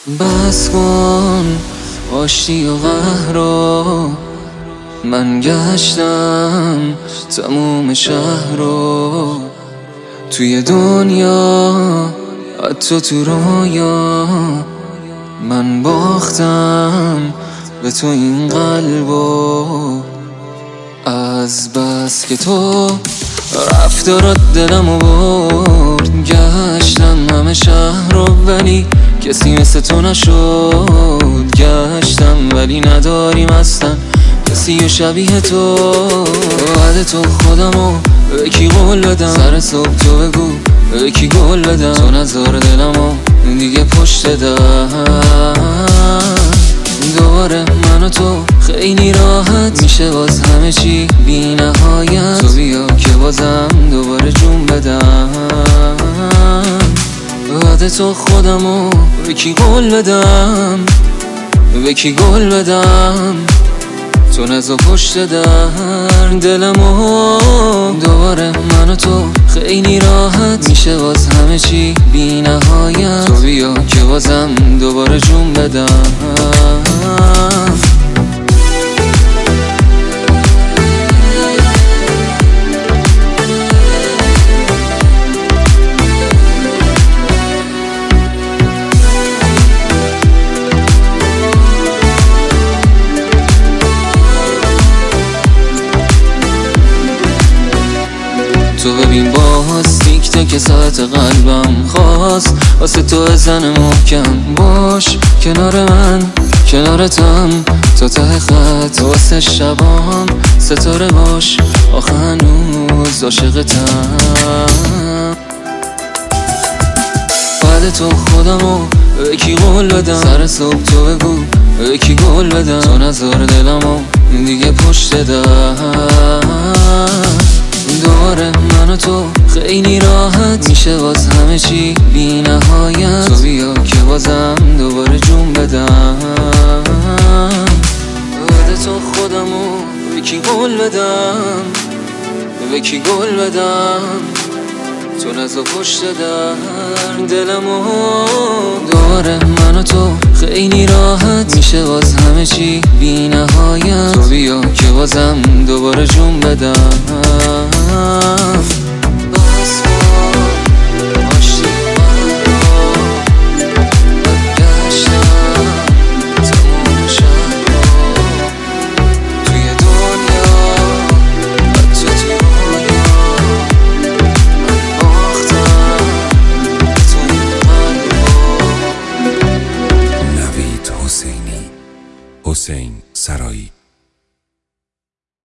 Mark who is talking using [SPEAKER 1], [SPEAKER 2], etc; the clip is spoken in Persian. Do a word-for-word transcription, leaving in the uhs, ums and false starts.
[SPEAKER 1] بس کن آشتی و قهر رو، من گشتم تموم شهر رو، توی دنیا حتی تو رویا، من باختم به تو این قلبو. از بس که تو رفتارات دلمو برد، گشتم همه شهر رو ولی کسی مثل تو نشد. گشتم ولی نداریم اصلا کسی و شبیه تو. بعد تو خودمو به کی قول بدم، سر صبح تو بگو به کی گل بدم. تو نذار دلمو دیگه پشت در، دوباره من و تو خیلی راحت میشه باز همه چی بی نهایت. تو بیا که بازم دوباره جون بدم، بعد تو خودمو به کی قول بدم، به کی گل بدم. تو نزا پشت در دلمو، دوباره من و تو خیلی راحت میشه باز همه چی بی نهایت. تو بیا که بازم دوباره جون بدم. تو ببین باز تیک تاک ساعت قلبم خواست واسه تو زن محکم. باش کنار من کنارتم تا ته خط، واسه شبام ستاره باش آخه هنوز عاشقتم. بعد تو خودمو به کی قول بدم، سر صبح تو بگو به کی گل بدم. تو نذار دلمو دیگه پشت در، دوباره من و تو خیلی راحت میشه باز همه چی بی نهایت. تو بیا که بازم دوباره جون بدم، بعد تو خودمو به کی قول بدم، به کی گل بدم. تو نزا پشت در دلمو، دوباره من و تو خیلی راحت میشه باز همه چی بی نهایت. تو بیا که بازم دوباره جون بدم. بس کن آشتی من رو، من گشتم تموم شهر رو، توی دنیا حتی تو رویا، من باختم به تو این قلبو.
[SPEAKER 2] نوید حسینی، حسین سرایی.